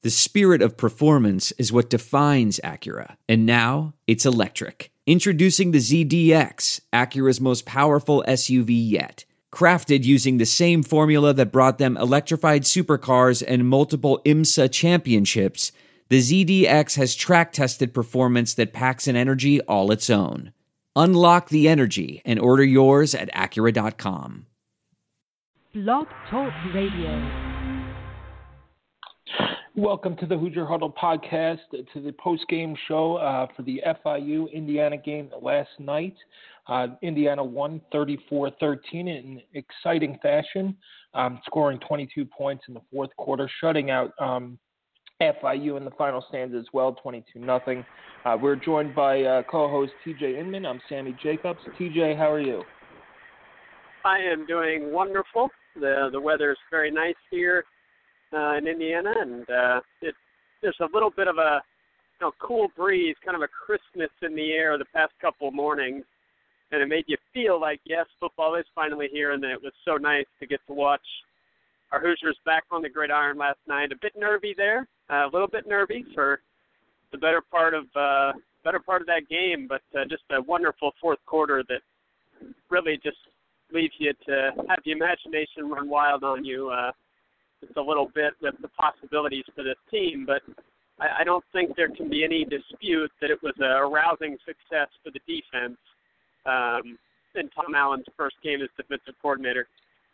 The spirit of performance is what defines Acura. And now, it's electric. Introducing the ZDX, Acura's most powerful SUV yet. Crafted using the same formula that brought them electrified supercars and multiple IMSA championships, the ZDX has track-tested performance that packs an energy all its own. Unlock the energy and order yours at Acura.com. Blog Talk Radio. Welcome to the Hoosier Huddle podcast, to the post-game show for the FIU-Indiana game last night. Indiana won 34-13 in exciting fashion, scoring 22 points in the fourth quarter, shutting out FIU in the final stanza as well, 22-0. We're joined by co-host TJ Inman. I'm Sammy Jacobs. TJ, how are you? I am doing wonderful. The weather is very nice here in Indiana, and there's a little bit of a cool breeze, kind of a crispness in the air the past couple of mornings, and it made you feel like, yes, football is finally here, and it was so nice to get to watch our Hoosiers back on the gridiron last night. A bit nervy there, a little bit nervy for the better part of that game, but just a wonderful fourth quarter that really just leaves you to have the imagination run wild on you just a little bit with the possibilities for this team. But I don't think there can be any dispute that it was a rousing success for the defense in Tom Allen's first game as defensive coordinator.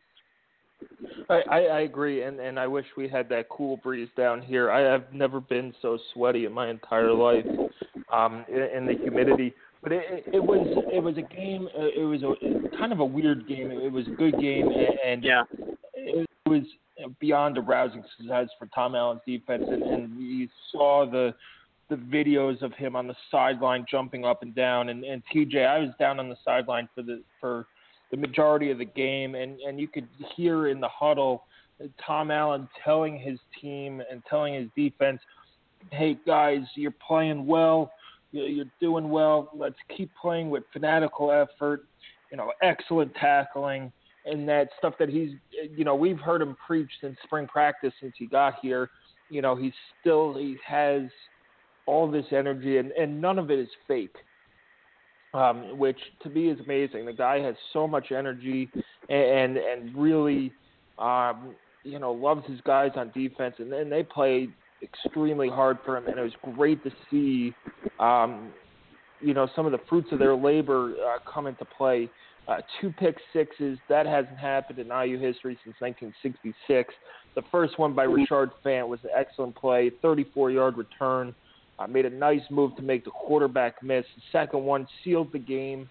I agree, and I wish we had that cool breeze down here. I have never been so sweaty in my entire life in the humidity. But it was a game. It was kind of a weird game. It was a good game, and yeah, it was beyond a rousing success for Tom Allen's defense. And we saw the videos of him on the sideline jumping up and down. And TJ, I was down on the sideline for the majority of the game, and you could hear in the huddle Tom Allen telling his team and telling his defense, "Hey guys, you're playing well. You're doing well. Let's keep playing with fanatical effort, excellent tackling," and that stuff that he's, we've heard him preach since spring practice, since he got here. He has all this energy, and none of it is fake, which to me is amazing. The guy has so much energy and really, loves his guys on defense, and then they play extremely hard for him, and it was great to see, some of the fruits of their labor come into play. 2 pick sixes, that hasn't happened in IU history since 1966. The first one by Richard Fant was an excellent play, 34-yard return, made a nice move to make the quarterback miss. The second one sealed the game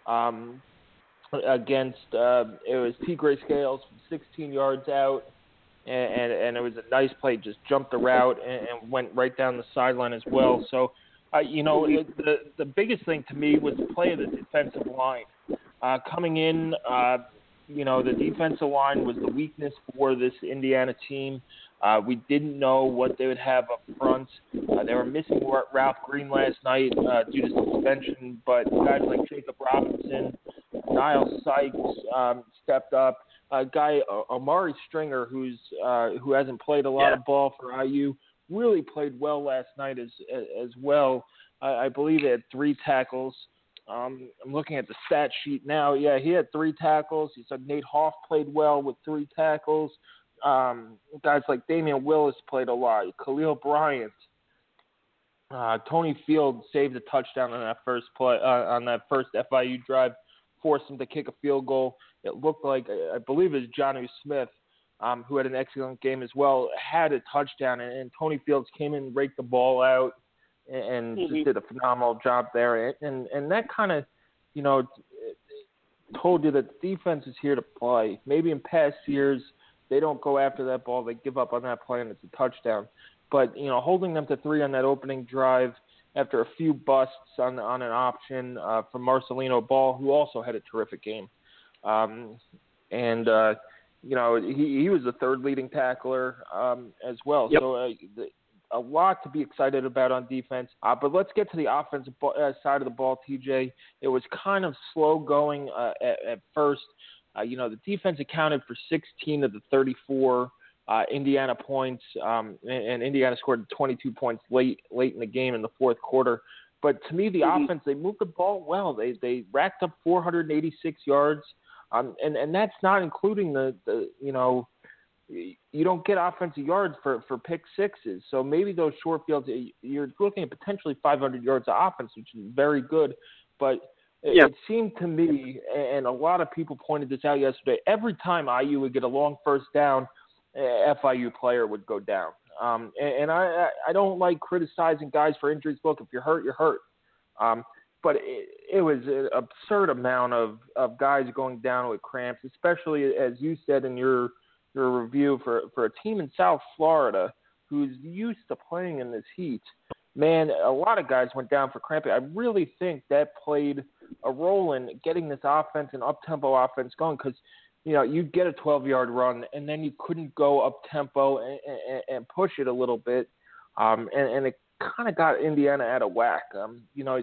against, it was T. Gray Scales from 16 yards out. And it was a nice play, just jumped the route and went right down the sideline as well. So, the biggest thing to me was the play of the defensive line. Coming in, the defensive line was the weakness for this Indiana team. We didn't know what they would have up front. They were missing Ralph Green last night due to suspension, but guys like Jacob Robinson, Niles Sykes stepped up. Guy Amari Stringer, who hasn't played a lot of ball for IU, really played well last night as well. I believe he had 3 tackles. I'm looking at the stat sheet now. Yeah, he had 3 tackles. He said Nate Hoff played well with 3 tackles. Guys like Damian Willis played a lot. Khalil Bryant, Tony Field saved a touchdown on that first play on that first FIU drive, forced him to kick a field goal. It looked like, I believe it was Jonnu Smith, who had an excellent game as well, had a touchdown, and Tony Fields came in and raked the ball out and just did a phenomenal job there. And that kind of, told you that the defense is here to play. Maybe in past years, they don't go after that ball. They give up on that play, and it's a touchdown. But, holding them to 3 on that opening drive after a few busts on an option from Marcelino Ball, who also had a terrific game. He was the 3rd leading tackler as well. Yep. So a lot to be excited about on defense. But let's get to the offensive side of the ball, TJ. It was kind of slow going at first. The defense accounted for 16 of the 34 Indiana points, and Indiana scored 22 points late in the game in the fourth quarter. But to me, the offense, they moved the ball well. They racked up 486 yards, and that's not including the you don't get offensive yards for pick sixes. So maybe those short fields, you're looking at potentially 500 yards of offense, which is very good. But it seemed to me, and a lot of people pointed this out yesterday, every time IU would get a long first down, FIU player would go down. And I don't like criticizing guys for injuries. Look, if you're hurt, you're hurt. But it was an absurd amount of guys going down with cramps, especially, as you said in your review, for a team in South Florida who's used to playing in this heat. Man, a lot of guys went down for cramping. I really think that played a role in getting this offense and up-tempo offense going because, you'd get a 12-yard run, and then you couldn't go up-tempo and push it a little bit, and it kind of got Indiana out of whack. And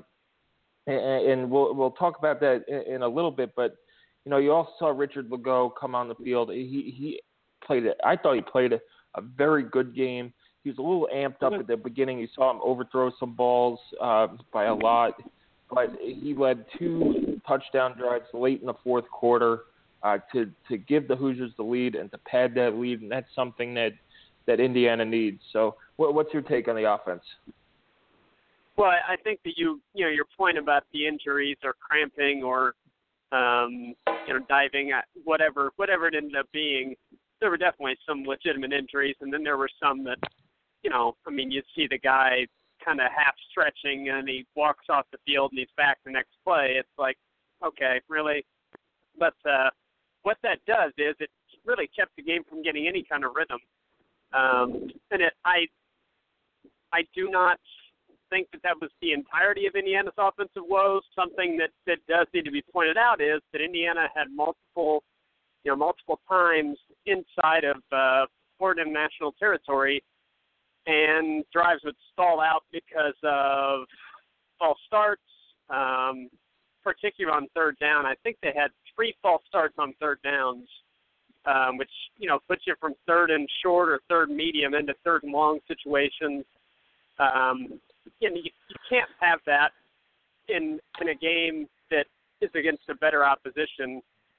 we'll talk about that in a little bit, but, you also saw Richard Legault come on the field. He played it. I thought he played a very good game. He was a little amped up at the beginning. You saw him overthrow some balls by a lot, but he led 2 touchdown drives late in the fourth quarter to give the Hoosiers the lead and to pad that lead, and that's something that Indiana needs. So what's your take on the offense? Well, I think that your point about the injuries or cramping or diving, whatever it ended up being, there were definitely some legitimate injuries, and then there were some that, you'd see the guy kind of half stretching and he walks off the field and he's back the next play. It's like, okay, really? But what that does is it really kept the game from getting any kind of rhythm. And I do not think that was the entirety of Indiana's offensive woes. Something that does need to be pointed out is that Indiana had multiple times inside of Florida National Territory, and drives would stall out because of false starts, particularly on third down. I think they had 3 false starts on third downs, which puts you from third and short or third medium into third and long situations. You can't have that in a game that is against a better opposition.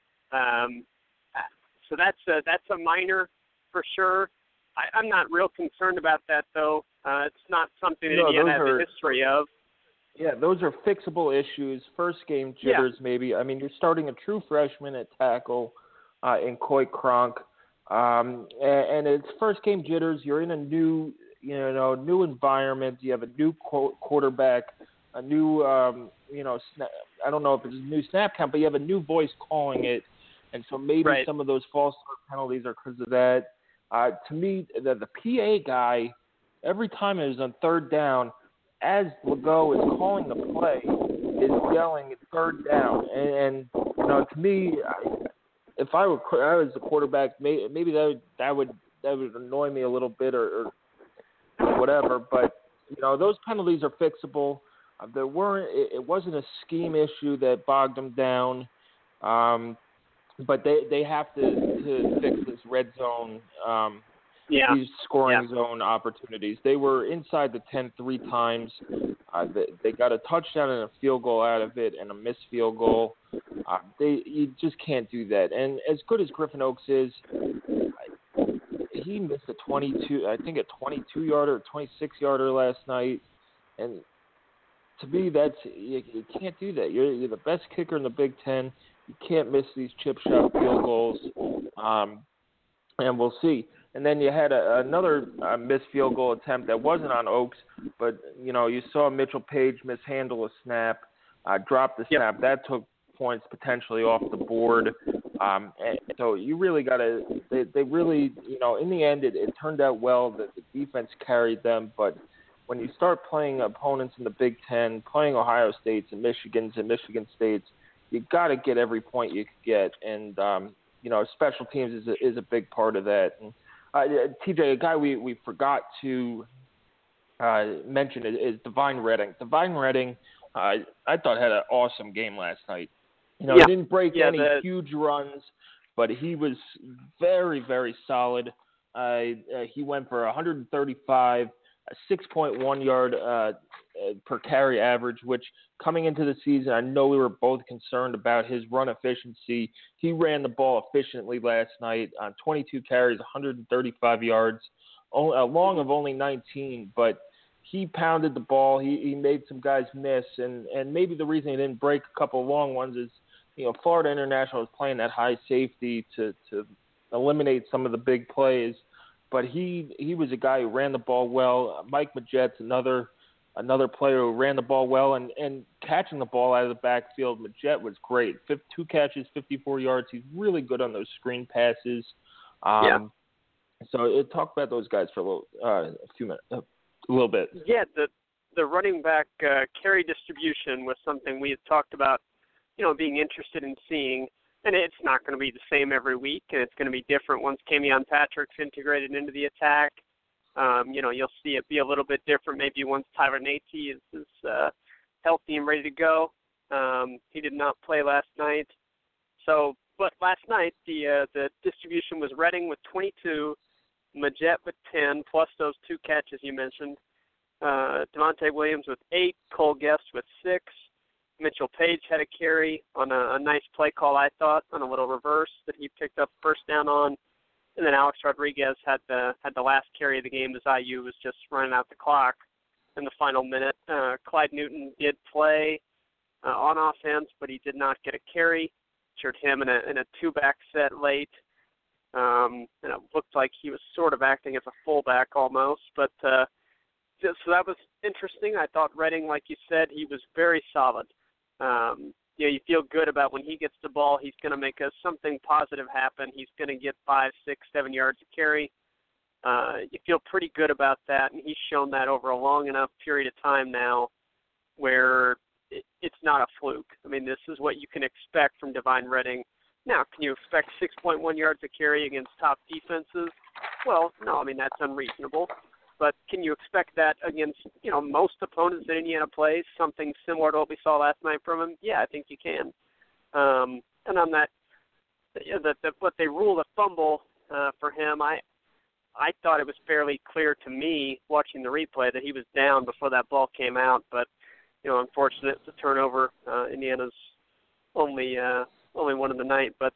So that's a minor for sure. I'm not real concerned about that, though. It's not something that Indiana has a history of. Yeah, those are fixable issues. First game jitters, maybe. You're starting a true freshman at tackle in Coy Cronk, and it's first game jitters. You're in a new environment. You have a new quarterback, a new, I don't know if it's a new snap count, but you have a new voice calling it, and so maybe some of those false start penalties are because of that. To me, the PA guy, every time it was on third down, as Legault is calling the play, is yelling third down. And to me, if I was the quarterback, maybe that would annoy me a little bit or whatever. But those penalties are fixable. It wasn't a scheme issue that bogged them down. But they have to fix this red zone, these scoring zone opportunities. They were inside the 10 3 times. They got a touchdown and a field goal out of it and a missed field goal. You just can't do that. And as good as Griffin Oaks is, he missed a 22-yarder, 26-yarder last night. And to me, you can't do that. You're the best kicker in the Big Ten. You can't miss these chip shot field goals, and we'll see. And then you had another missed field goal attempt that wasn't on Oaks, but you saw Mitchell Page mishandle a snap, drop the snap. That took points potentially off the board. And so you really got to. They really, in the end, it turned out well that the defense carried them, but when you start playing opponents in the Big Ten, playing Ohio States and Michigans and Michigan States, you got to get every point you could get, and special teams is a big part of that. And TJ, a guy we forgot to mention is Divine Redding. Divine Redding, I thought had an awesome game last night. He didn't break any huge runs, but he was very, very solid. he went for 135, a 6.1 yard per carry average, which coming into the season, I know we were both concerned about his run efficiency. He ran the ball efficiently last night on 22 carries, 135 yards, a long of only 19, but he pounded the ball. He made some guys miss, and maybe the reason he didn't break a couple of long ones is, Florida International is playing that high safety to eliminate some of the big plays. But he was a guy who ran the ball well. Mike Majette's another player who ran the ball well and catching the ball out of the backfield. Majette was great. 2 catches, 54 yards. He's really good on those screen passes. So talk about those guys for a little bit. Yeah, the running back carry distribution was something we had talked about, being interested in seeing. And it's not going to be the same every week, and it's going to be different once Kamion Patrick's integrated into the attack. You'll see it be a little bit different maybe once Tyler Natey is healthy and ready to go. He did not play last night. But last night the distribution was Redding with 22, Majette with 10, plus those 2 catches you mentioned. Devontae Williams with 8, Cole Guest with 6. Mitchell Page had a carry on a nice play call, I thought, on a little reverse that he picked up first down on. And then Alex Rodriguez had the last carry of the game as IU was just running out the clock in the final minute. Clyde Newton did play on offense, but he did not get a carry. Featured him in a 2-back set late. And it looked like he was sort of acting as a fullback almost. But so that was interesting. I thought Redding, like you said, he was very solid. You feel good about when he gets the ball, he's going to make something positive happen. He's going to get 5, 6, 7 yards to carry. You feel pretty good about that, and he's shown that over a long enough period of time now where it's not a fluke. I mean, this is what you can expect from Devine Redding. Now, can you expect 6.1 yards to carry against top defenses? Well, no, I mean, that's unreasonable. But can you expect that against, most opponents that Indiana plays, something similar to what we saw last night from him? Yeah, I think you can. And on that, what they ruled a fumble for him, I thought it was fairly clear to me watching the replay that he was down before that ball came out. But, unfortunate, it's a turnover. Indiana's only one of the night. But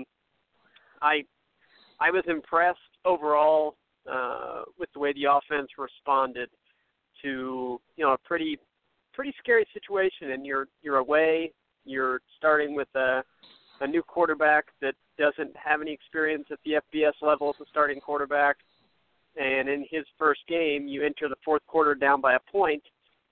I was impressed overall with the way the offense responded to a pretty scary situation, and you're away. You're starting with a new quarterback that doesn't have any experience at the FBS level as a starting quarterback, and in his first game, you enter the fourth quarter down by a point.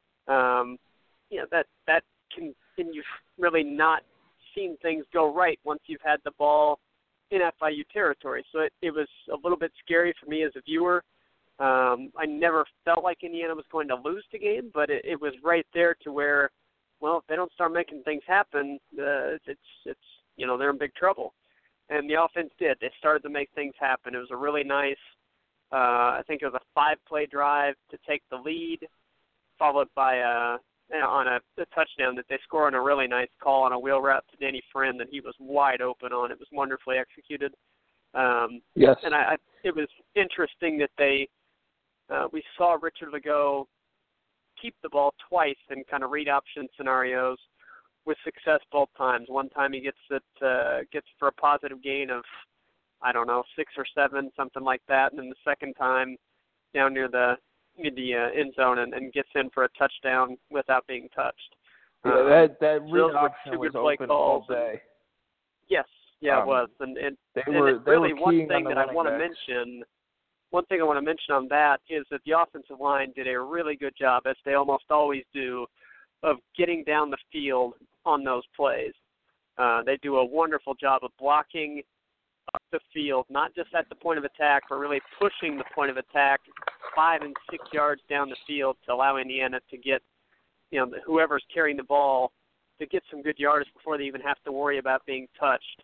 That can you've really not seen things go right once you've had the ball in FIU territory. So it was a little bit scary for me as a viewer. I never felt like Indiana was going to lose the game, but it was right there to where, well, if they don't start making things happen, it's they're in big trouble. And the offense did. They started to make things happen. It was a really nice, I think it was a 5-play drive to take the lead, followed by on a touchdown that they score on a really nice call on a wheel route to Danny Friend that he was wide open on. It was wonderfully executed. Yes. And it was interesting that we saw Richard Legault keep the ball twice in kind of read option scenarios with success both times. One time he gets for a positive gain of, 6 or 7, something like that. And then the second time down near the end zone and gets in for a touchdown without being touched. That read option was open all day. Yes, it was. And they were one thing that I want to backs. mention. One thing I want to mention on that is that the offensive line did a really good job, as they almost always do, of getting down the field on those plays. They do a wonderful job of blocking up the field, not just at the point of attack, but really pushing the point of attack 5 and 6 yards down the field to allow Indiana to get, whoever's carrying the ball to get some good yards before they even have to worry about being touched.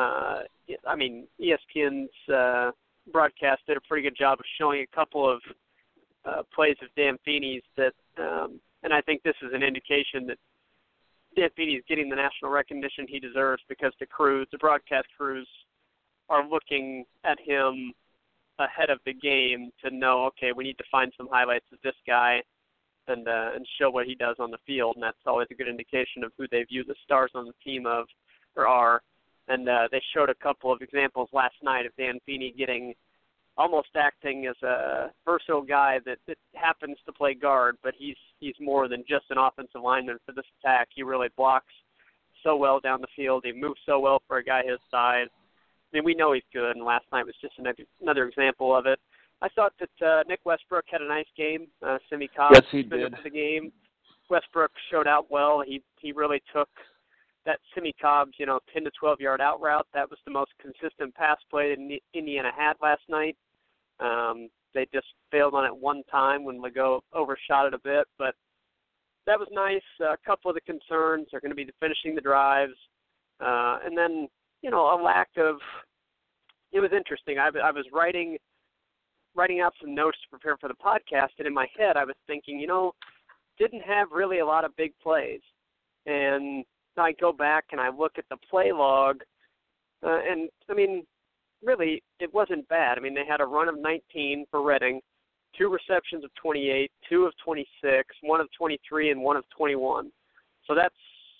ESPN's broadcast did a pretty good job of showing a couple of plays of Dan Feeney's that, and I think this is an indication that Dan Feeney is getting the national recognition he deserves because the broadcast crews are looking at him ahead of the game to know, okay, we need to find some highlights of this guy and show what he does on the field, and that's always a good indication of who they view the stars on the team are. And they showed a couple of examples last night of Dan Feeney almost acting as a versatile guy that happens to play guard, but he's more than just an offensive lineman for this attack. He really blocks so well down the field. He moves so well for a guy his size. I mean, we know he's good, and last night was just another example of it. I thought that Nick Westbrook had a nice game. Simi Cobb suspended for the game. Westbrook showed out well. He really took that Simi Cobb's 10 to 12 yard out route. That was the most consistent pass play that Indiana had last night. They just failed on it one time when Legault overshot it a bit, but that was nice. A couple of the concerns are going to be finishing the drives, and then a lack of. It was interesting. I was writing out some notes to prepare for the podcast, and in my head I was thinking, didn't have really a lot of big plays. And I go back and I look at the play log, and, I mean, really, it wasn't bad. I mean, they had a run of 19 for Reading, 2 receptions of 28, 2 of 26, 1 of 23, and 1 of 21. So that's,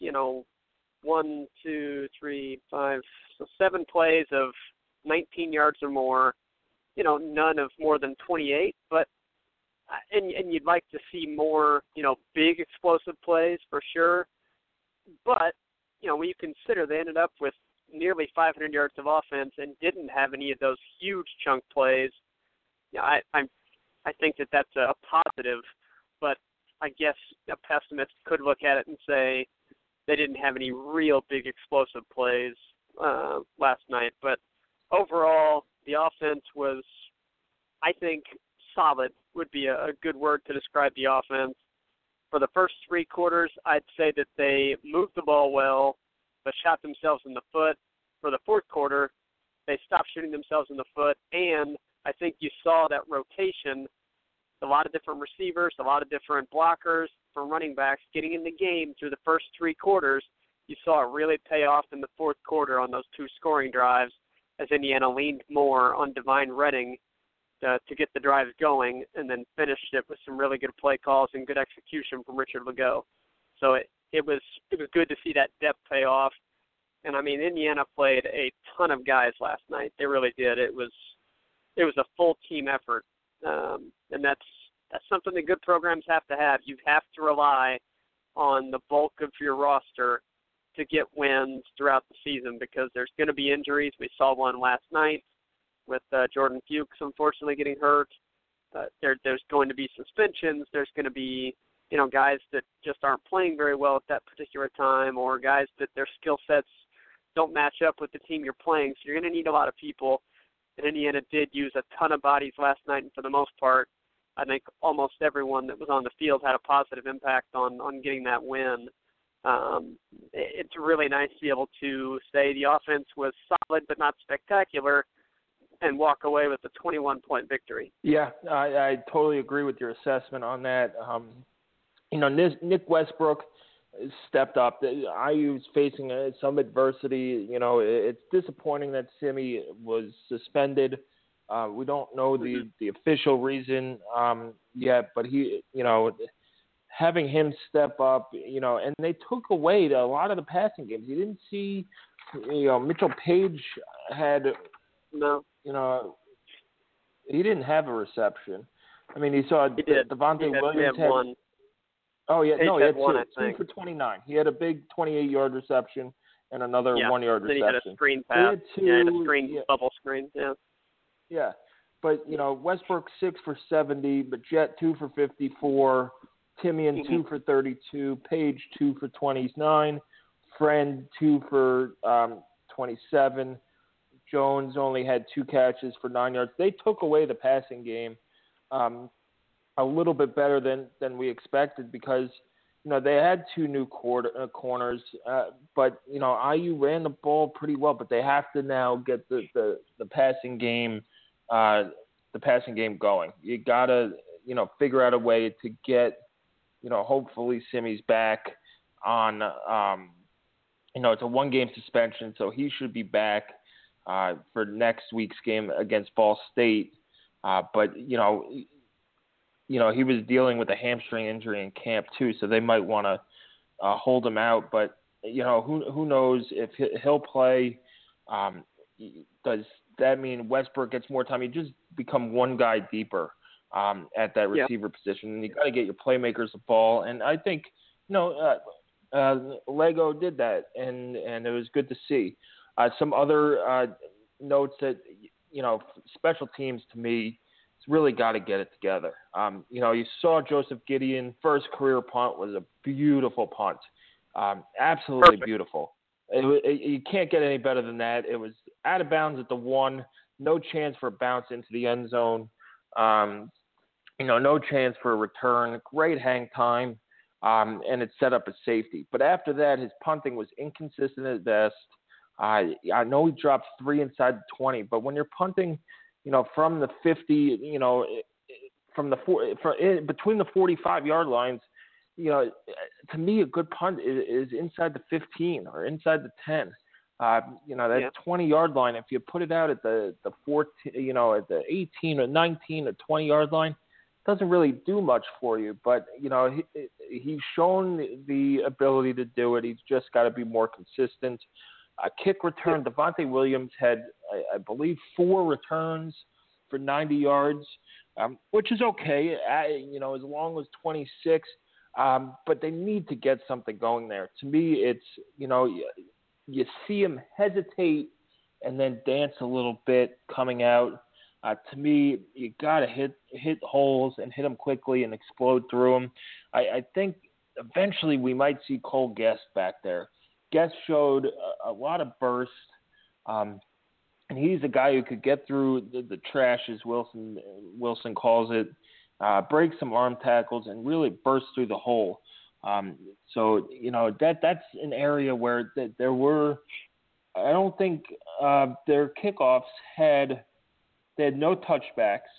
1, 2, 3, 5, so 7 plays of 19 yards or more. None of more than 28, but and you'd like to see more, big explosive plays for sure. But, when you consider they ended up with nearly 500 yards of offense and didn't have any of those huge chunk plays, I think that that's a positive. But I guess a pessimist could look at it and say they didn't have any real big explosive plays last night. But overall, the offense was, I think, solid would be a good word to describe the offense. For the first 3 quarters, I'd say that they moved the ball well, but shot themselves in the foot. For the fourth quarter, they stopped shooting themselves in the foot, and I think you saw that rotation, a lot of different receivers, a lot of different blockers from running backs getting in the game through the first 3 quarters. You saw it really pay off in the fourth quarter on those 2 scoring drives, as Indiana leaned more on Divine Reading to get the drives going, and then finished it with some really good play calls and good execution from Richard Legault. So it was good to see that depth pay off. And I mean, Indiana played a ton of guys last night. They really did. It was a full team effort, and that's something that good programs have to have. You have to rely on the bulk of your roster to get wins throughout the season, because there's going to be injuries. We saw one last night with Jordan Fuchs unfortunately getting hurt. There's going to be suspensions. There's going to be, guys that just aren't playing very well at that particular time, or guys that their skill sets don't match up with the team you're playing. So you're going to need a lot of people. And Indiana did use a ton of bodies last night, and for the most part, I think almost everyone that was on the field had a positive impact on getting that win. It's really nice to be able to say the offense was solid but not spectacular, and walk away with a 21-point victory. Yeah, I totally agree with your assessment on that. Nick Westbrook stepped up. IU's facing some adversity. It's disappointing that Simi was suspended. We don't know the official reason yet, but he, having him step up, and they took away a lot of the passing games. You didn't see, Mitchell Page had no. He didn't have a reception. I mean, he saw Devontae Williams had one. Oh, yeah. No, he had one, two for 29. He had a big 28-yard reception and another 1-yard reception. Then he had a screen pass. He had a screen, bubble screen, yeah. Yeah. But, Westbrook 6 for 70, but Jet 2 for 54, Timian 2 for 32, Page 2 for 29, Friend 2 for 27, Jones only had 2 catches for 9 yards. They took away the passing game a little bit better than we expected, because they had 2 new corners, but IU ran the ball pretty well. But they have to now get the passing game going. You gotta figure out a way to get hopefully Simi's back on. It's a 1-game suspension, so he should be back for next week's game against Ball State. But he was dealing with a hamstring injury in camp too, so they might want to hold him out. But who knows if he'll play? Does that mean Westbrook gets more time? You just become one guy deeper at that receiver position, and you got to get your playmakers the ball. And I think Lego did that, and it was good to see. Some other notes that special teams to me, it's really got to get it together. You saw Joseph Gideon first career punt was a beautiful punt, absolutely Perfect. Beautiful. You can't get any better than that. It was out of bounds at the 1, no chance for a bounce into the end zone. No chance for a return. Great hang time, and it set up a safety. But after that, his punting was inconsistent at best. I know he dropped 3 inside the 20, but when you're punting, from the 50, between the 45-yard lines, to me a good punt is inside the 15 or inside the 10. That 20-yard line, if you put it out at the 14, at the 18 or 19 or 20-yard line, doesn't really do much for you. But he's shown the ability to do it. He's just got to be more consistent. Kick return, Devontae Williams had, I believe, 4 returns for 90 yards, which is okay, as long as 26. But they need to get something going there. To me, it's, you see him hesitate and then dance a little bit coming out. To me, you got to hit holes and hit them quickly and explode through them. I think eventually we might see Cole Guest back there. Guest showed a lot of burst, and he's a guy who could get through the trash, as Wilson calls it, break some arm tackles, and really burst through the hole. So that's an area where there were. I don't think their kickoffs had no touchbacks.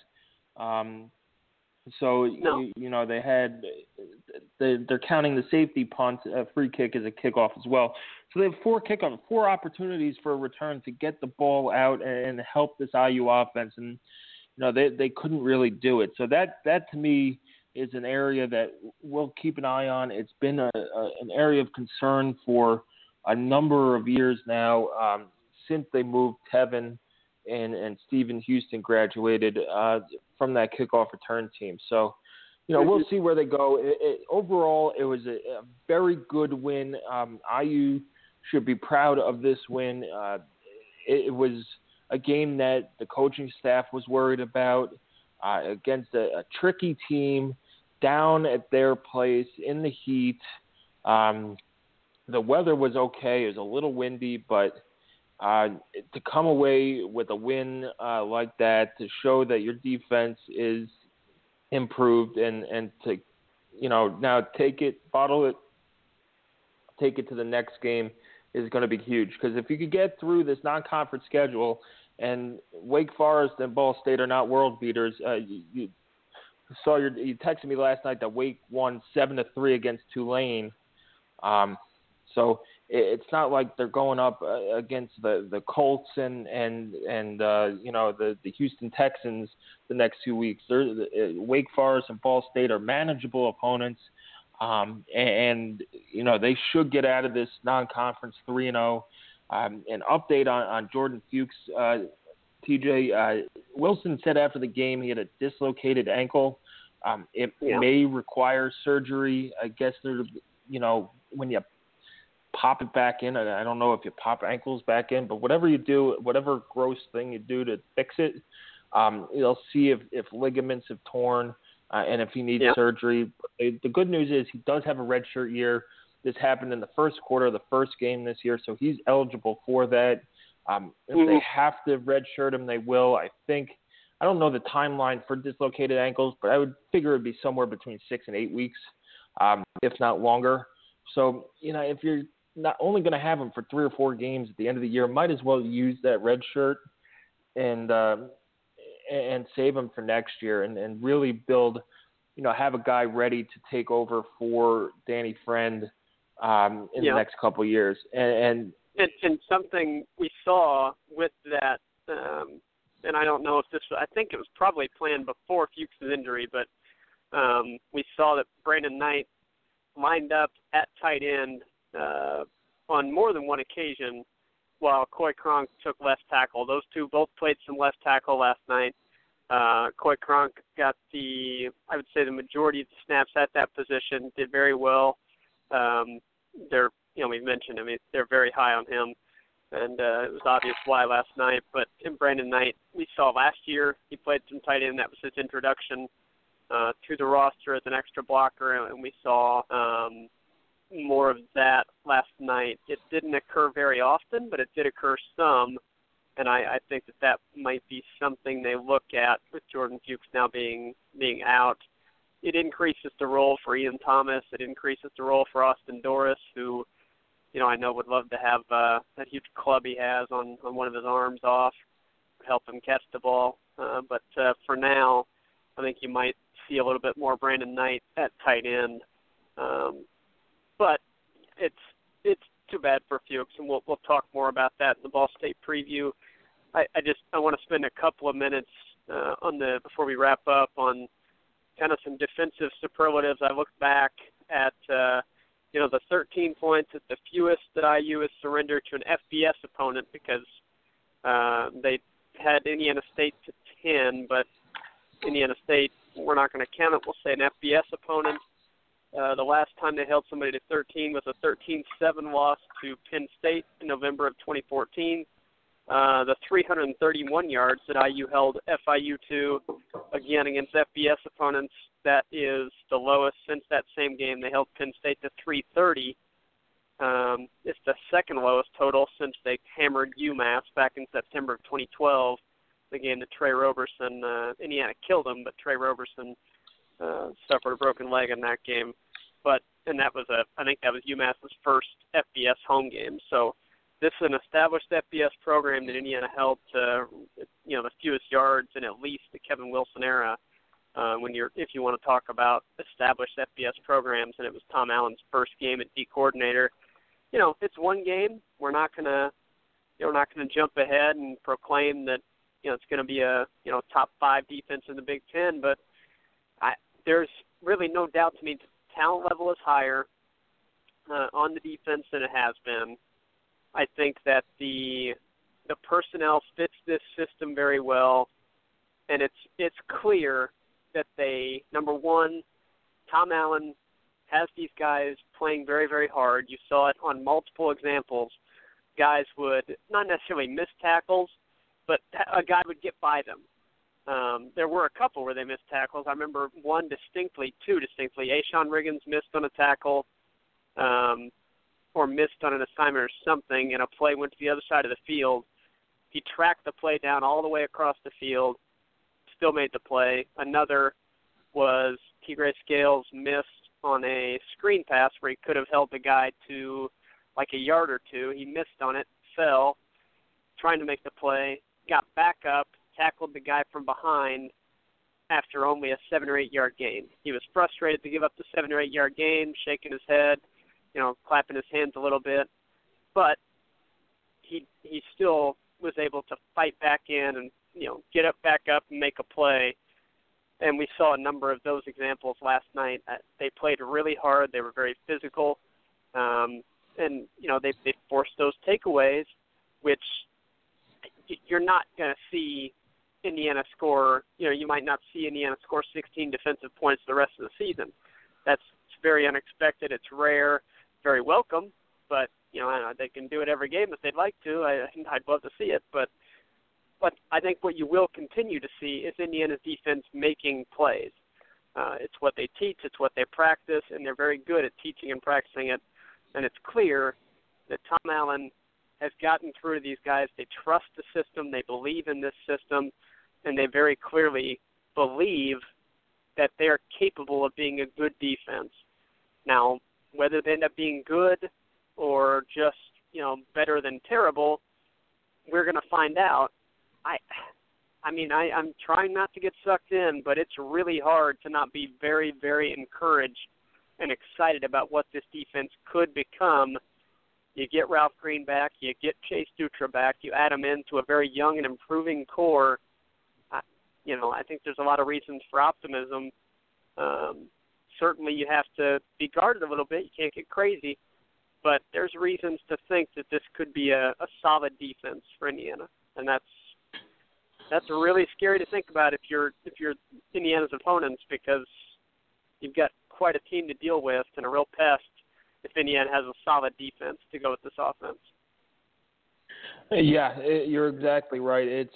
No. They had. They're counting the safety punt, free kick as a kickoff as well. So they have 4 opportunities for a return to get the ball out and help this IU offense, and they couldn't really do it. So that to me is an area that we'll keep an eye on. It's been an area of concern for a number of years now, since they moved Tevin and Stephen Houston graduated from that kickoff return team. So, we'll see where they go. Overall, it was a very good win. IU should be proud of this win. It was a game that the coaching staff was worried about against a tricky team down at their place in the heat. The weather was okay. It was a little windy, but to come away with a win like that, to show that your defense is improved and to, now take it to the next game is going to be huge. Because if you could get through this non-conference schedule, and Wake Forest and Ball State are not world beaters, you texted me last night that Wake won 7-3 against Tulane. So it's not like they're going up against the Colts and the Houston Texans the next 2 weeks. Wake Forest and Ball State are manageable opponents, and they should get out of this non-conference 3-0. An update on Jordan Fuchs, TJ. Wilson said after the game he had a dislocated ankle. It may require surgery. I guess when you pop it back in. I don't know if you pop ankles back in, but whatever you do, whatever gross thing you do to fix it, you'll see if ligaments have torn and if he needs surgery. The good news is he does have a redshirt year. This happened in the first quarter of the first game this year, so he's eligible for that. If they have to redshirt him, they will. I don't know the timeline for dislocated ankles, but I would figure it would be somewhere between 6 and 8 weeks, if not longer. So, if you're not only going to have him for 3 or 4 games at the end of the year, might as well use that red shirt and save him for next year and really build, have a guy ready to take over for Danny Friend in the next couple of years. And something we saw with that and I don't know if I think it was probably planned before Fuchs' injury, but we saw that Brandon Knight lined up at tight end on more than one occasion while Coy Cronk took left tackle. Those two both played some left tackle last night. Coy Cronk got the majority of the snaps at that position, did very well. We mentioned, they're very high on him, and it was obvious why last night. But in Brandon Knight, we saw last year he played some tight end. That was his introduction to the roster as an extra blocker, and we saw more of that last night. It didn't occur very often, but it did occur some, and I think that might be something they look at with Jordan Fuchs now being out. It increases the role for Ian Thomas. It increases the role for Austin Doris, who, I know would love to have that huge club he has on one of his arms off, help him catch the ball. But for now, I think you might see a little bit more Brandon Knight at tight end. But it's too bad for Fuchs, and we'll talk more about that in the Ball State preview. I want to spend a couple of minutes before we wrap up on kind of some defensive superlatives. I looked back at the 13 points is the fewest that IU has surrendered to an FBS opponent, because they had Indiana State to 10, but Indiana State, we're not going to count it. We'll say an FBS opponent. The last time they held somebody to 13 was a 13-7 loss to Penn State in November of 2014. The 331 yards that IU held FIU to, again, against FBS opponents, that is the lowest since that same game. They held Penn State to 330. It's the second lowest total since they hammered UMass back in September of 2012. The game that Trey Roberson, Indiana killed him, but Trey Roberson suffered a broken leg in that game. And that was I think that was UMass's first FBS home game. So this is an established FBS program that Indiana held to, the fewest yards in at least the Kevin Wilson era. If you want to talk about established FBS programs, and it was Tom Allen's first game at D coordinator. It's one game. We're not gonna jump ahead and proclaim that it's going to be a top 5 defense in the Big Ten, but there's really no doubt to me the talent level is higher on the defense than it has been. I think that the personnel fits this system very well, and it's clear that they, number one, Tom Allen has these guys playing very, very hard. You saw it on multiple examples. Guys would not necessarily miss tackles, but a guy would get by them. There were a couple where they missed tackles. I remember two distinctly. Ashawn Riggins missed on a tackle or missed on an assignment or something, and a play went to the other side of the field. He tracked the play down all the way across the field, still made the play. Another was Tigray Scales missed on a screen pass where he could have held the guy to like a yard or two. He missed on it, fell, trying to make the play, got back up, tackled the guy from behind after only a 7 or 8 yard gain. He was frustrated to give up the 7 or 8 yard gain, shaking his head, clapping his hands a little bit, but he still was able to fight back in and get back up and make a play. And we saw a number of those examples last night. They played really hard. They were very physical, and they forced those takeaways, which you're not going to see Indiana score. You might not see Indiana score 16 defensive points the rest of the season. It's very unexpected. It's rare, very welcome, but I don't know, they can do it every game if they'd like to. I'd love to see it, but I think what you will continue to see is Indiana's defense making plays. It's what they teach, it's what they practice, and they're very good at teaching and practicing it. And it's clear that Tom Allen has gotten through to these guys. They trust the system, they believe in this system, and they very clearly believe that they are capable of being a good defense. Now, whether they end up being good or just, better than terrible, we're going to find out. I'm trying not to get sucked in, but it's really hard to not be very, very encouraged and excited about what this defense could become. You get Ralph Green back, you get Chase Dutra back, you add him into a very young and improving core, I think there's a lot of reasons for optimism. Certainly you have to be guarded a little bit. You can't get crazy. But there's reasons to think that this could be a solid defense for Indiana. And that's really scary to think about if you're Indiana's opponents, because you've got quite a team to deal with and a real pest if Indiana has a solid defense to go with this offense. Yeah, you're exactly right. It's,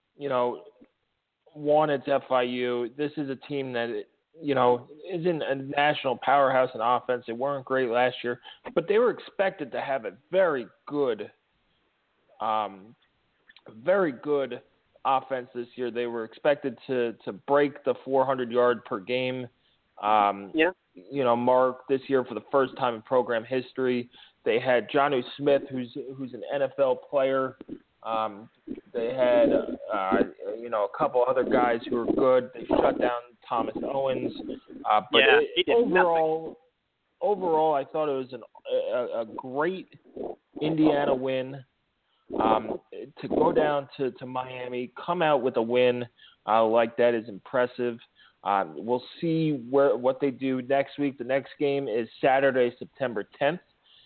it's FIU. This is a team that, isn't a national powerhouse in offense. They weren't great last year, but they were expected to have a very good offense this year. They were expected to break the 400-yard per game mark this year for the first time in program history. They had Jonnu Smith, who's an NFL player. They had a couple other guys who were good. They shut down Thomas Owens. Overall, I thought it was a great Indiana win. To go down to Miami, come out with a win like that is impressive. We'll see what they do next week. The next game is Saturday, September 10th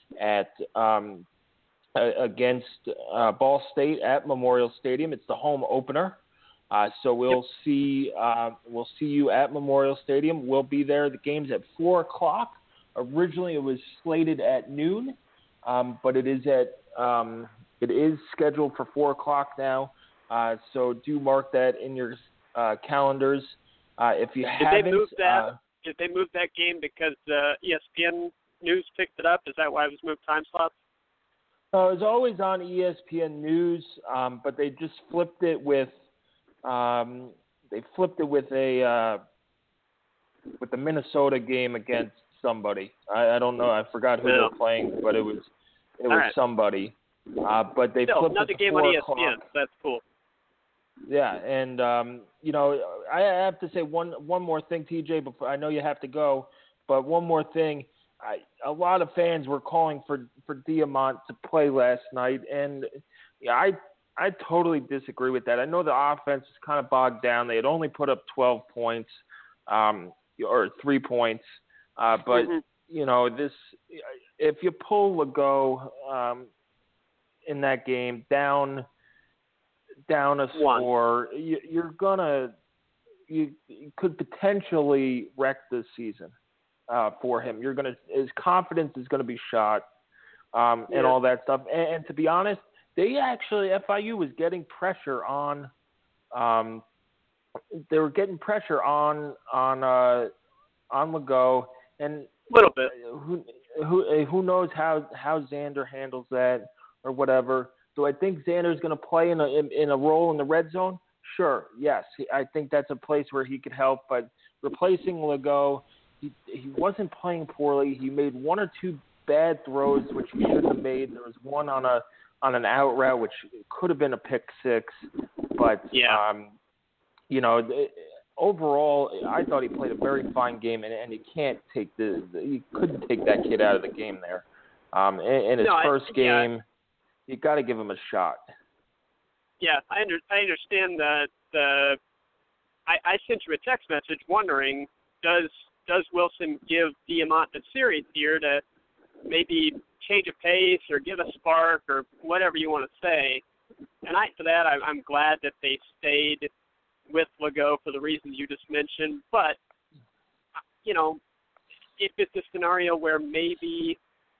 against Ball State at Memorial Stadium. It's the home opener. So we'll see you at Memorial Stadium. We'll be there. The game's at 4:00. Originally it was slated at noon, but it is scheduled for 4:00 now. So do mark that in your calendars. If you haven't, did they move that game because ESPN News picked it up? Is that why it was moved time slots? It was always on ESPN News, but they just flipped it with the Minnesota game against somebody. I don't know. I forgot who they were playing, but it was right. Somebody. But they flipped another it to game 4:00. On ESPN. That's cool. Yeah, and I have to say one more thing, TJ. Before I know you have to go, but one more thing. A lot of fans were calling for Diamont to play last night, and I totally disagree with that. I know the offense is kind of bogged down. They had only put up 12 points, or 3 points, but this if you pull Legault in that game down a score, you could potentially wreck the season for him. His confidence is gonna be shot, and all that stuff. And to be honest, FIU was getting pressure on. They were getting pressure on Legault, and a little bit. Who knows how Xander handles that or whatever. Do I think Xander's going to play in a role in the red zone? Sure, yes. I think that's a place where he could help. But replacing Legault, he wasn't playing poorly. He made one or two bad throws, which he shouldn't have made. There was one on an out route, which could have been a pick six. But overall, I thought he played a very fine game, and you couldn't take that kid out of the game there. In his first game. You got to give him a shot. Yeah, I understand that. I sent you a text message wondering, does Wilson give Diamont a series here to maybe change a pace or give a spark or whatever you want to say? And I'm glad that they stayed with Legault for the reasons you just mentioned. But if it's a scenario where maybe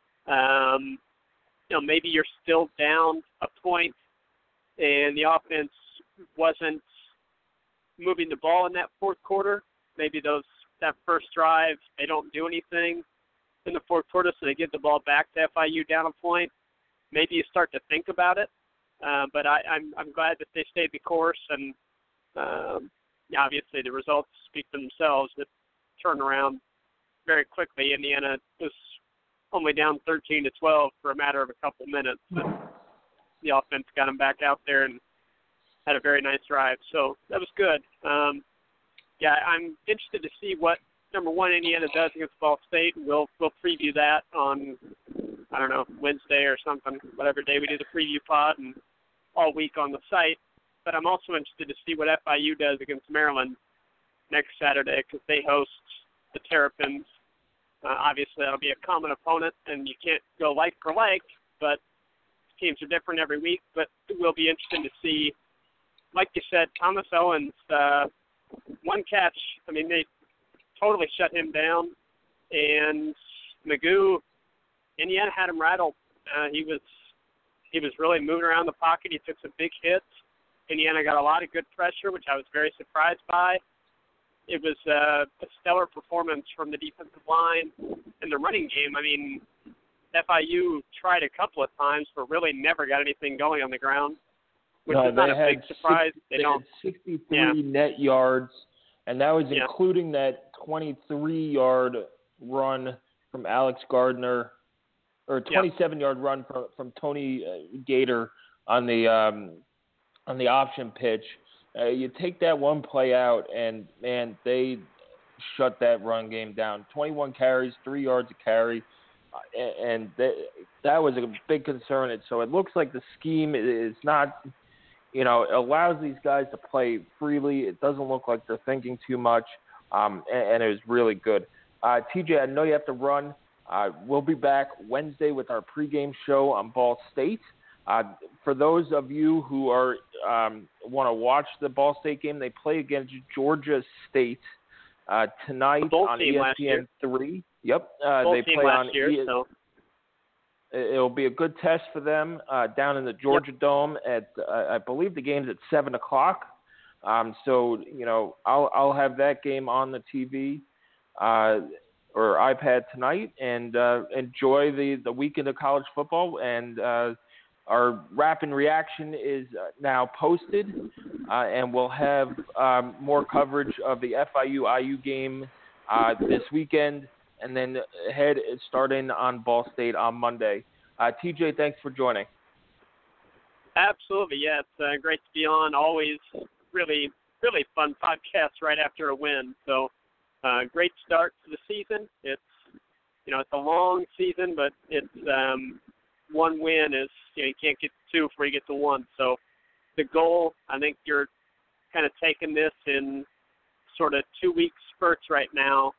maybe you're still down a point and the offense wasn't moving the ball in that fourth quarter. Maybe that first drive, they don't do anything in the fourth quarter, so they give the ball back to FIU down a point. Maybe you start to think about it. But I'm glad that they stayed the course, and obviously the results speak for themselves. That turned around very quickly. Indiana was only down 13-12 for a matter of a couple minutes. But the offense got them back out there and had a very nice drive. So that was good. I'm interested to see what, number one, Indiana does against Ball State. We'll preview that on, I don't know, Wednesday or something, whatever day we do the preview pod, and all week on the site. but I'm also interested to see what FIU does against Maryland next Saturday because they host the Terrapins. Obviously, that'll be a common opponent, and you can't go like for like, but teams are different every week. But it will be interesting to see, like you said, Thomas Owens, one catch. I mean, they totally shut him down. And Magoo, Indiana had him rattled. He was really moving around the pocket. He took some big hits. Indiana got a lot of good pressure, which I was very surprised by. It was a stellar performance from the defensive line and the running game. I mean, FIU tried a couple of times, but really never got anything going on the ground, which is not a big surprise. They had 63 net yards, and that was including that 23-yard run from Alex Gardner, or 27-yard run from Tony Gator on the option pitch. You take that one play out, and, man, they shut that run game down. 21 carries, 3 yards a carry, and that was a big concern. And so it looks like the scheme is not, allows these guys to play freely. It doesn't look like they're thinking too much, and it was really good. TJ, I know you have to run. We'll be back Wednesday with our pregame show on Ball State. For those of you who are want to watch the Ball State game, they play against Georgia State tonight on ESPN 3. Yep, they play on so. It'll be a good test for them down in the Georgia Dome at I believe the game's at 7:00. So I'll have that game on the TV or iPad tonight and enjoy the weekend of college football. And our Wrap and Reaction is now posted, and we'll have more coverage of the FIU-IU game this weekend, and then starting on Ball State on Monday. TJ, thanks for joining. Absolutely, yeah. It's great to be on. Always really, really fun podcast right after a win. So great start to the season. It's it's a long season, but it's one win is you can't get to 2 before you get to 1. So the goal, I think you're kind of taking this in sort of 2-week spurts right now.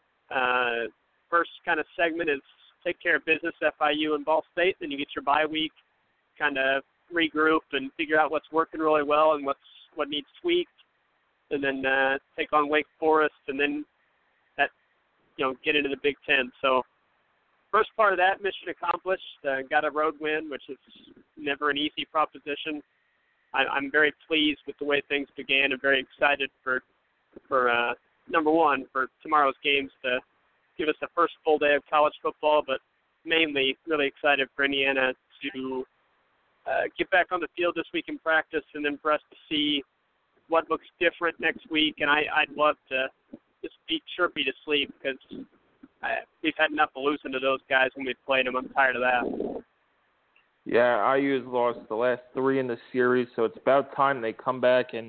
First kind of segment is take care of business, FIU and Ball State. Then you get your bye week, kind of regroup and figure out what's working really well and what needs tweaked, and then take on Wake Forest, and then that get into the Big Ten. So first part of that, mission accomplished. Got a road win, which is never an easy proposition. I'm very pleased with the way things began and very excited for number one, for tomorrow's games to give us the first full day of college football, but mainly really excited for Indiana to get back on the field this week in practice, and then for us to see what looks different next week. And I'd love to just beat Chirpy to sleep because we've had enough of losing to those guys when we've played them. I'm tired of that. Yeah, IU's lost the last 3 in the series, so it's about time they come back and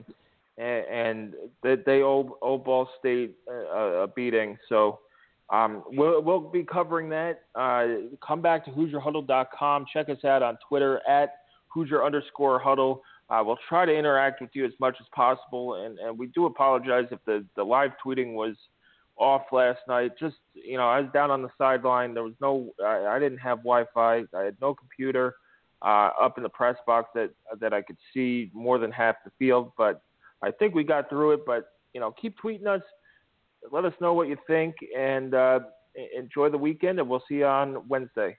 they owe Ball State a beating. So we'll be covering that. Come back to HoosierHuddle.com. Check us out on Twitter at Hoosier_Huddle. We'll try to interact with you as much as possible, and we do apologize if the live tweeting was off last night. Just, I was down on the sideline. There was I didn't have Wi-Fi. I had no computer up in the press box that I could see more than half the field, but I think we got through it. But, keep tweeting us. Let us know what you think, and enjoy the weekend, and we'll see you on Wednesday.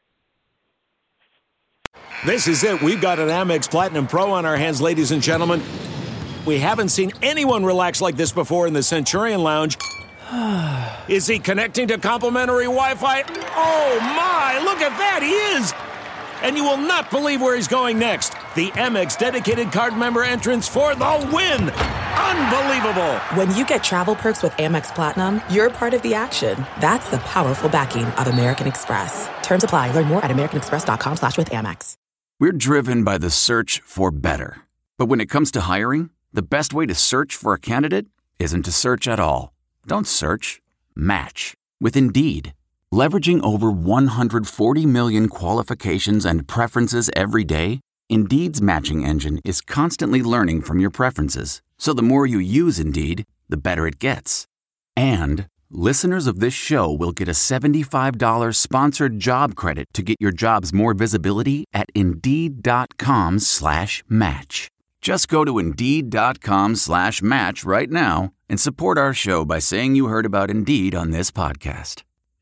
This is it. We've got an Amex Platinum Pro on our hands, ladies and gentlemen. We haven't seen anyone relax like this before in the Centurion Lounge. Is he connecting to complimentary Wi-Fi? Oh, my. Look at that. He is. And you will not believe where he's going next. The Amex dedicated card member entrance for the win. Unbelievable. When you get travel perks with Amex Platinum, you're part of the action. That's the powerful backing of American Express. Terms apply. Learn more at americanexpress.com/withAmex. We're driven by the search for better. But when it comes to hiring, the best way to search for a candidate isn't to search at all. Don't search. Match. With Indeed. Leveraging over 140 million qualifications and preferences every day, Indeed's matching engine is constantly learning from your preferences, so the more you use Indeed, the better it gets. And listeners of this show will get a $75 sponsored job credit to get your jobs more visibility at Indeed.com/match. Just go to Indeed.com/match right now and support our show by saying you heard about Indeed on this podcast.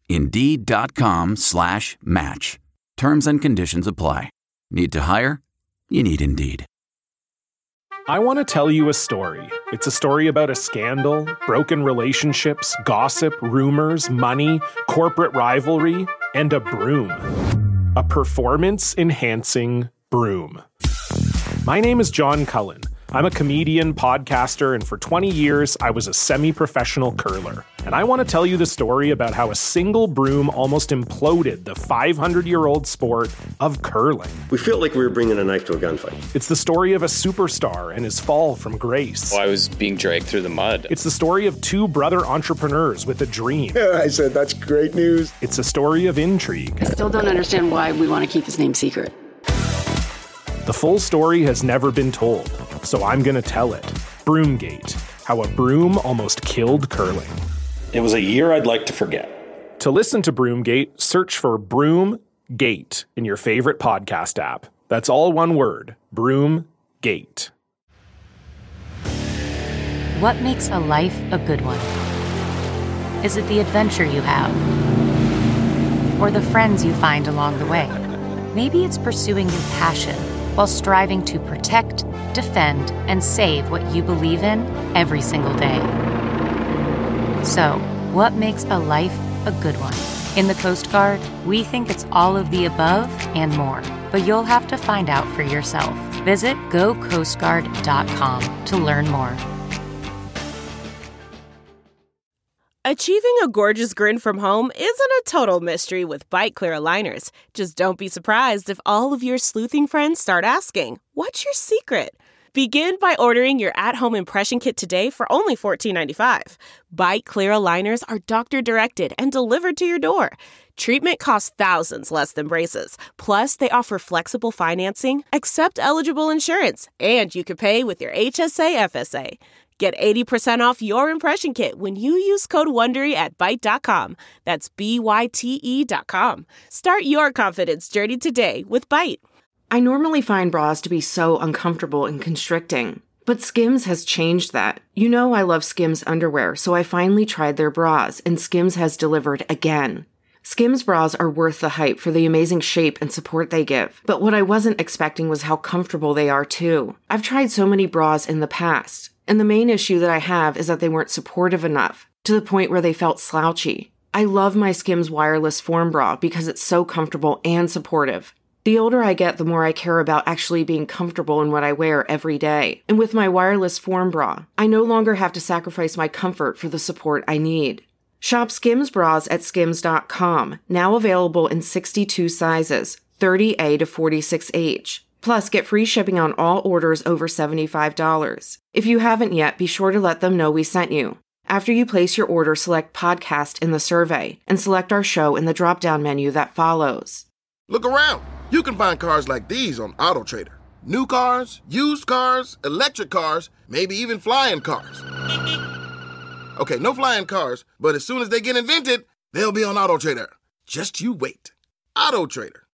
Indeed.com/match. Terms and conditions apply. Need to hire? You need Indeed. I want to tell you a story. It's a story about a scandal, broken relationships, gossip, rumors, money, corporate rivalry, and a broom. A performance-enhancing broom. My name is John Cullen. I'm a comedian, podcaster, and for 20 years, I was a semi-professional curler. And I want to tell you the story about how a single broom almost imploded the 500-year-old sport of curling. We felt like we were bringing a knife to a gunfight. It's the story of a superstar and his fall from grace. Well, I was being dragged through the mud. It's the story of two brother entrepreneurs with a dream. I said, that's great news. It's a story of intrigue. I still don't understand why we want to keep his name secret. The full story has never been told, so I'm going to tell it. Broomgate, how a broom almost killed curling. It was a year I'd like to forget. To listen to Broomgate, search for Broomgate in your favorite podcast app. That's all one word, Broomgate. What makes a life a good one? Is it the adventure you have? Or the friends you find along the way? Maybe it's pursuing your passion while striving to protect, defend, and save what you believe in every single day. So, what makes a life a good one? In the Coast Guard, we think it's all of the above and more, but you'll have to find out for yourself. Visit gocoastguard.com to learn more. Achieving a gorgeous grin from home isn't a total mystery with Byte Clear aligners. Just don't be surprised if all of your sleuthing friends start asking, "What's your secret?" Begin by ordering your at-home impression kit today for only $14.95. Byte Clear aligners are doctor-directed and delivered to your door. Treatment costs thousands less than braces. Plus, they offer flexible financing, accept eligible insurance, and you can pay with your HSA FSA. Get 80% off your impression kit when you use code WONDERY at Byte.com. That's BYTE.com. Start your confidence journey today with Byte. I normally find bras to be so uncomfortable and constricting, but Skims has changed that. You know I love Skims underwear, so I finally tried their bras, and Skims has delivered again. Skims bras are worth the hype for the amazing shape and support they give, but what I wasn't expecting was how comfortable they are too. I've tried so many bras in the past, and the main issue that I have is that they weren't supportive enough, to the point where they felt slouchy. I love my Skims wireless form bra because it's so comfortable and supportive. The older I get, the more I care about actually being comfortable in what I wear every day. And with my wireless form bra, I no longer have to sacrifice my comfort for the support I need. Shop Skims bras at skims.com, now available in 62 sizes, 30A to 46H. Plus, get free shipping on all orders over $75. If you haven't yet, be sure to let them know we sent you. After you place your order, select podcast in the survey and select our show in the drop-down menu that follows. Look around. You can find cars like these on AutoTrader. New cars, used cars, electric cars, maybe even flying cars. Okay, no flying cars, but as soon as they get invented, they'll be on AutoTrader. Just you wait. AutoTrader.